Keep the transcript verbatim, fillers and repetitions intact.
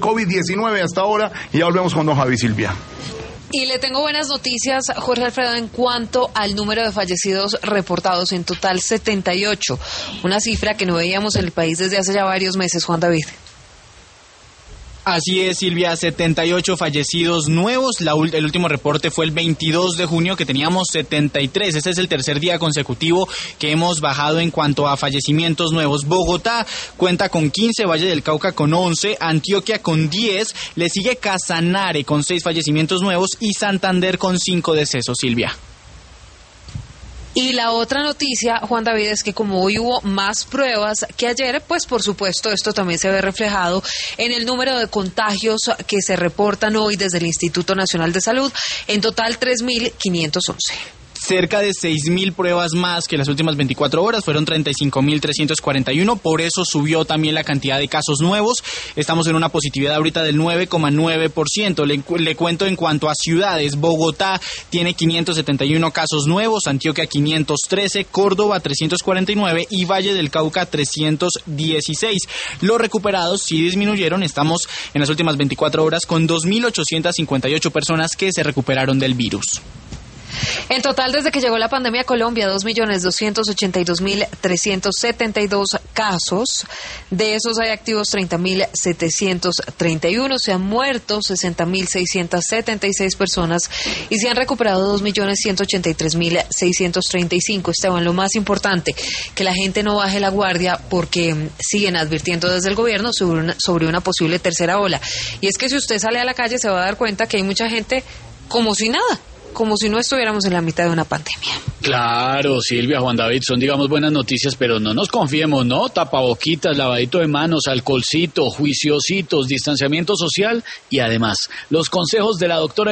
COVID diecinueve hasta ahora, y ya volvemos con don Javi Silvia. Y le tengo buenas noticias, Jorge Alfredo, en cuanto al número de fallecidos reportados, en total setenta y ocho, una cifra que no veíamos en el país desde hace ya varios meses, Juan David. Así es, Silvia, setenta y ocho fallecidos nuevos. La, el último reporte fue el veintidós de junio, que teníamos setenta y tres. Este es el tercer día consecutivo que hemos bajado en cuanto a fallecimientos nuevos. Bogotá cuenta con quince, Valle del Cauca con once, Antioquia con diez, le sigue Casanare con seis fallecimientos nuevos y Santander con cinco decesos, Silvia. Y la otra noticia, Juan David, es que como hoy hubo más pruebas que ayer, pues por supuesto esto también se ve reflejado en el número de contagios que se reportan hoy desde el Instituto Nacional de Salud, en total tres mil quinientos once. Cerca de seis mil pruebas más que las últimas veinticuatro horas, fueron treinta y cinco mil trescientos cuarenta y uno, por eso subió también la cantidad de casos nuevos. Estamos en una positividad ahorita del nueve coma nueve por ciento. Le, le cuento en cuanto a ciudades: Bogotá tiene quinientos setenta y uno casos nuevos, Antioquia quinientos trece, Córdoba trescientos cuarenta y nueve y Valle del Cauca trescientos dieciséis. Los recuperados sí disminuyeron, estamos en las últimas veinticuatro horas con dos mil ochocientas cincuenta y ocho personas que se recuperaron del virus. En total, desde que llegó la pandemia a Colombia, dos millones doscientos ochenta y dos mil trescientos setenta y dos casos. De esos hay activos treinta mil setecientos treinta y uno. Se han muerto sesenta mil seiscientos setenta y seis personas y se han recuperado dos millones ciento ochenta y tres mil seiscientos treinta y cinco. Esteban, lo más importante, que la gente no baje la guardia porque siguen advirtiendo desde el gobierno sobre una, sobre una posible tercera ola. Y es que si usted sale a la calle se va a dar cuenta que hay mucha gente como si nada, como si no estuviéramos en la mitad de una pandemia. Claro, Silvia, Juan David, son, digamos, buenas noticias, pero no nos confiemos, ¿no? Tapaboquitas, lavadito de manos, alcoholcito, juiciositos, distanciamiento social y además los consejos de la doctora